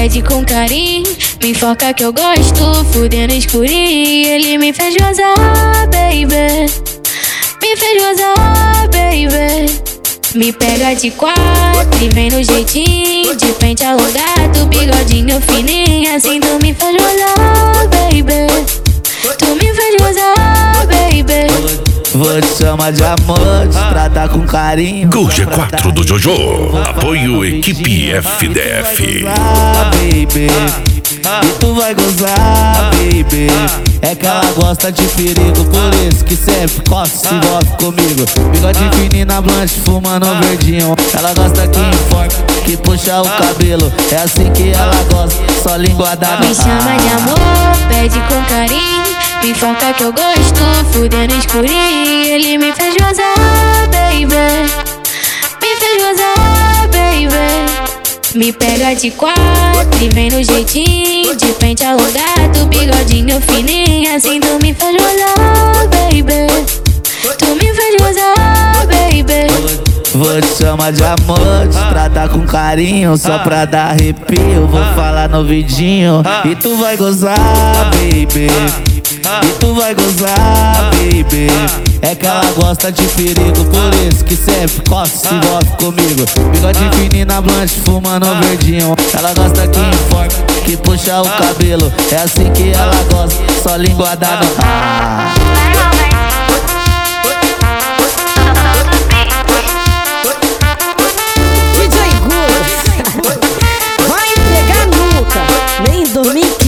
pede com carinho, me enfoca que eu gosto, fudendo escurinho. Ele me fez gozar, baby, me fez gozar, baby. Me pega de quatro e vem no jeitinho, de frente alongado, bigodinho fininho. Assim tu me faz gozar, baby, tu me faz gozar, baby. Vou te chamar de amor, te tratar com carinho. Gol G4 do Jojo. Apoio Equipe FDF. Baby, e tu vai gozar, baby. É que ela gosta de perigo, por isso que sempre coça, se envolve comigo. Bigode fininho na blanche, fumando verdinho. Ela gosta que informe, que puxa o cabelo. É assim que ela gosta, só linguada no Me chama de amor, pede com carinho, me enfoca que eu gosto, fudendo escurinho. Ele me fez gozar, baby, me fez gozar, baby. Me pega de quatro e vem no jeitinho, de frente alongado, bigodinho fininho. Assim tu me faz gozar, baby, tu me faz gozar, baby. Vou te chamar de amor, te tratar com carinho, só pra dar arrepio. Vou falar no vidinho e tu vai gozar, baby, e tu vai gozar, baby. É que ela gosta de perigo, por isso que sempre coça, se envolve comigo. Bigode fininho na blanche, fumando verdinho. Ela gosta que informe, que puxa o cabelo. É assim que ela gosta, só linguada no DJ Gus, vai pegar nunca, nem dormir.